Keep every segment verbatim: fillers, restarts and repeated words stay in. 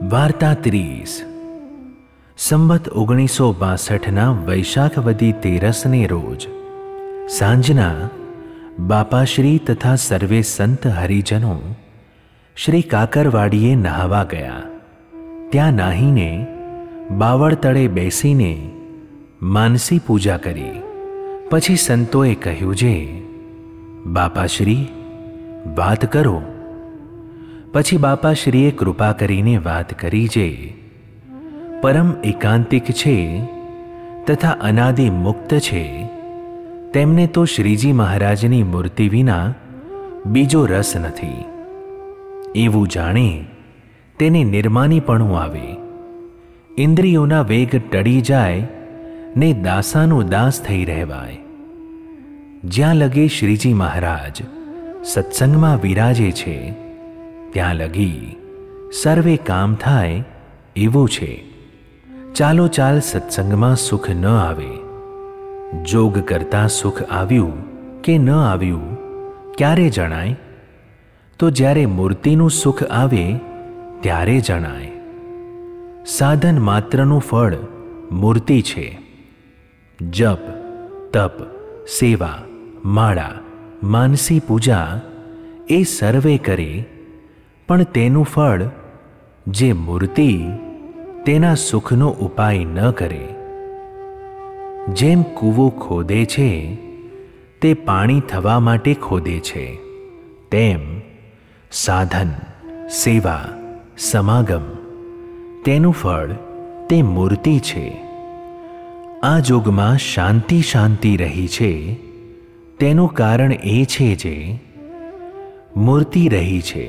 વાર્તા ત્રીસ. સંવત ઓગણીસો બાસઠના વૈશાખ વદી તેરસને રોજ સાંજના બાપાશ્રી તથા સર્વે સંત હરિજનો શ્રી કાકરવાડીએ નહાવા ગયા. ત્યાં નાહીને બાવળ તળે બેસીને માનસી પૂજા કરી. પછી સંતોએ કહ્યું, જે બાપાશ્રી વાત કરો. પછી બાપાશ્રીએ કૃપા કરીને વાત કરી, જે પરમ એકાંતિક છે તથા અનાદિ મુક્ત છે, તેમને તો શ્રીજી મહારાજની મૂર્તિ વિના બીજો રસ નથી. એવું જાણે તેને નિર્માનીપણું આવે, ઇન્દ્રિયોના વેગ ટળી જાય ને દાસાનું દાસ થઈ રહેવાય. જ્યાં લગે શ્રીજી મહારાજ સત્સંગમાં વિરાજે છે, ત્યાં લગી સર્વે કામ થાય એવું છે. ચાલો ચાલ સત્સંગમાં સુખ ન આવે. જોગ કરતા સુખ આવ્યું કે ન આવ્યું ક્યારે જણાય? તો જ્યારે મૂર્તિનું સુખ આવે ત્યારે જણાય. સાધન માત્રનું ફળ મૂર્તિ છે. જપ, તપ, સેવા, માળા, માનસી પૂજા એ સર્વે કરે, પણ તેનું ફળ જે મૂર્તિ તેના સુખનો ઉપાય ન કરે. જેમ કૂવો ખોદે છે તે પાણી થવા માટે ખોદે છે, તેમ સાધન, સેવા, સમાગમ તેનું ફળ તે મૂર્તિ છે. આ જોગમાં શાંતિ શાંતિ રહી છે, તેનું કારણ એ છે જે મૂર્તિ રહી છે.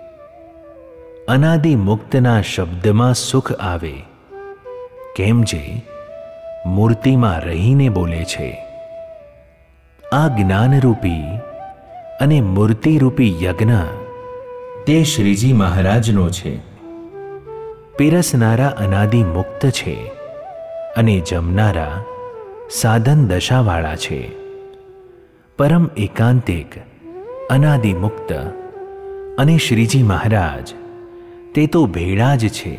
અનાદિ મુક્તના શબ્દમાં સુખ આવે, કેમ જે મૂર્તિમાં રહીને બોલે છે. આ જ્ઞાનરૂપી અને મૂર્તિરૂપી યજ્ઞ તે શ્રીજી મહારાજનો છે. પીરસનારા અનાદિ મુક્ત છે અને જમનારા સાધન દશાવાળા છે. પરમ એકાંતિક, અનાદિ મુક્ત અને શ્રીજી મહારાજ તે તો ભેળા જ છે.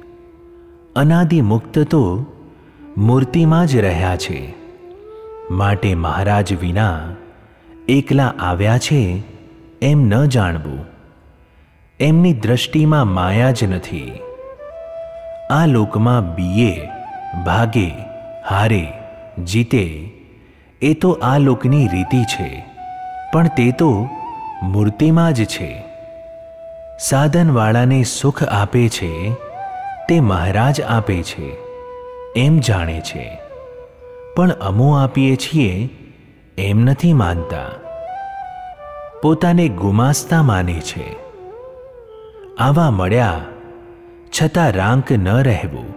અનાદિ મુક્ત તો મૂર્તિમાં જ રહ્યા છે, માટે મહારાજ વિના એકલા આવ્યા છે એમ ન જાણવું. એમની દ્રષ્ટિમાં માયા જ નથી. આ લોકમાં બીએ, ભાગે, હારે, જીતે એ તો આ લોકની રીતિ છે, પણ તે તો મૂર્તિમાં જ છે. સાધનવાળાને સુખ આપે છે તે મહારાજ આપે છે એમ જાણે છે, પણ અમો આપીએ છીએ એમ નથી માનતા. પોતાને ગુમાસ્તા માને છે. આવા મળ્યા છતાં રાંક ન રહેવું.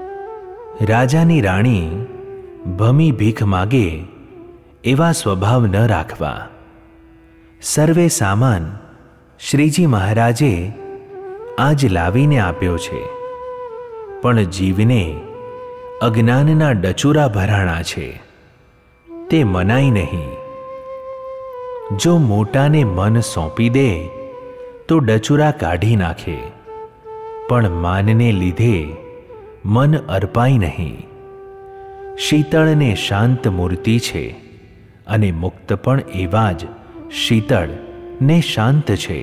રાજાની રાણી ભમી ભીખ માગે એવા સ્વભાવ ન રાખવા. સર્વે સામાન શ્રીજી મહારાજે આજ લાવીને આપ્યો છે, પણ જીવને અજ્ઞાનના ડચુરા ભરાણા છે, તે મનાય નહીં. જો મોટાને મન સોંપી દે તો ડચુરા કાઢી નાખે, પણ માનને લીધે મન અર્પાય નહીં. શીતળ ને શાંત મૂર્તિ છે, અને મુક્ત પણ એવા જ શીતળ ને શાંત છે.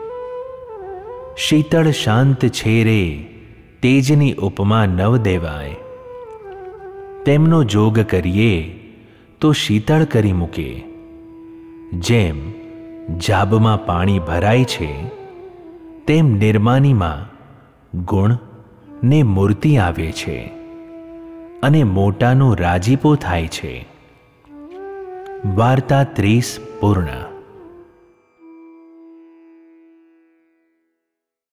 શીતળ શાંત છે રે તેજની ઉપમા નવ દેવાય. તેમનો જોગ કરીએ તો શીતળ કરી મૂકે. જેમ જાબમાં પાણી ભરાય છે, તેમ નિર્માનીમાં ગુણ ને મૂર્તિ આવે છે, અને મોટાનો રાજીપો થાય છે. વાર્તા ત્રીસ પૂર્ણ.